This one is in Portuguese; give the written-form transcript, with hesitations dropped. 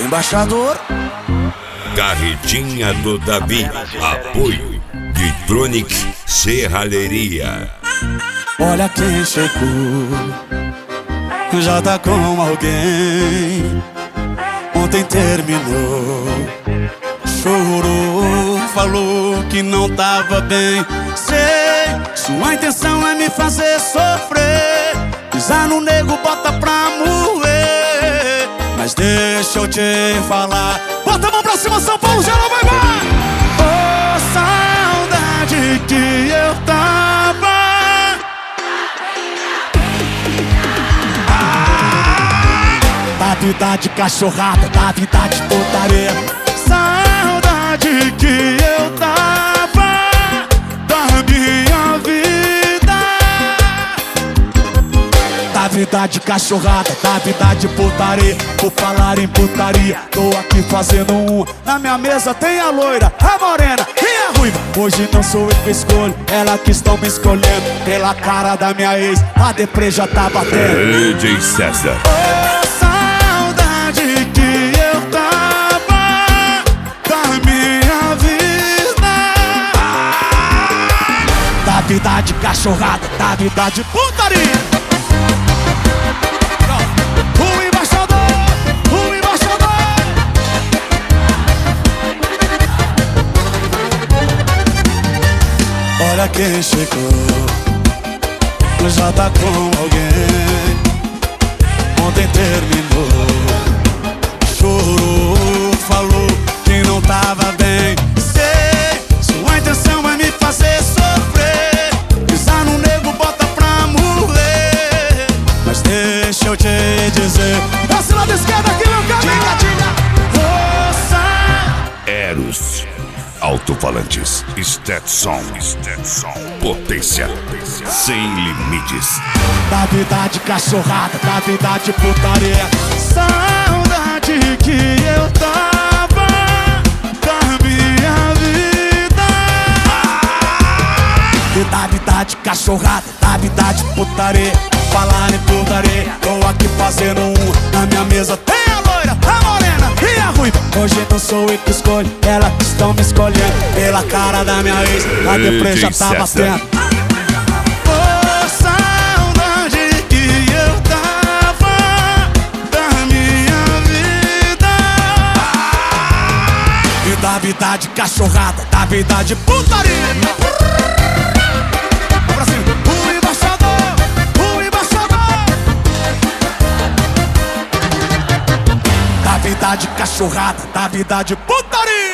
embaixador. Carretinha do Davi. Apoio de Tronic Serralheria. Olha quem chegou, já tá com alguém. Ontem terminou, chorou, falou que não tava bem. Sei, sua intenção é me fazer sofrer, pisar no nego, bota pra moer. Mas deixa eu te falar, bota a mão pra cima, São Paulo, geral vai lá. Oh, saudade que eu tava. Da vida de cachorrada, da vida de putaria. Saudade que eu tava da minha vida. Da vida de cachorrada, da vida de putaria. Por falar em putaria, tô aqui fazendo um. Na minha mesa tem a loira, a morena e a ruiva. Hoje não sou eu que escolho, ela que estão me escolhendo. Pela cara da minha ex, a deprê já tá batendo. DJ César. Que eu tava da minha vida. Da vida de cachorrada, da vida de putaria. O embaixador, o embaixador. Olha quem chegou, já tá com alguém. Ontem terminou, chorou, falou que não tava bem. Sei, sua intenção é me fazer sofrer, pisar no nego, bota pra morrer. Mas deixa eu te dizer, esse lado esquerdo aqui, meu caminho. Eros Alto-falantes, Stetson, potência sem limites. Da vida de cachorrada, da vida de putaria. Saudade que eu tava da minha vida. E da vida de cachorrada, da vida de putaria. Falar em putaria, tô aqui fazendo um. Na minha mesa tem a loira, a morena e a ruiva. Hoje não sou eu que escolho, ela que estão me escolhendo. Pela cara da minha ex, a deprê já tá batendo. Oh, saudade que eu tava da minha vida. E da vida de cachorrada, da vida de putaria. Pra cima, o embaixador, o embaixador. Da vida de cachorrada, da vida de putaria.